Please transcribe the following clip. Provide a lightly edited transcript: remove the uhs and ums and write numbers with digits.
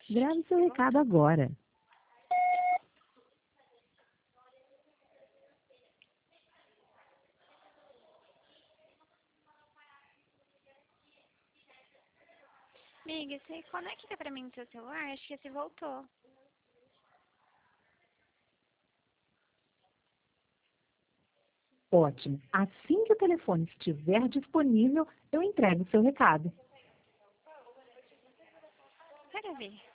Grave seu recado agora. Amiga, você conecta pra mim no seu celular? Acho que esse voltou. Ótimo. Assim que o telefone estiver disponível, eu entrego o seu recado. Quero ver.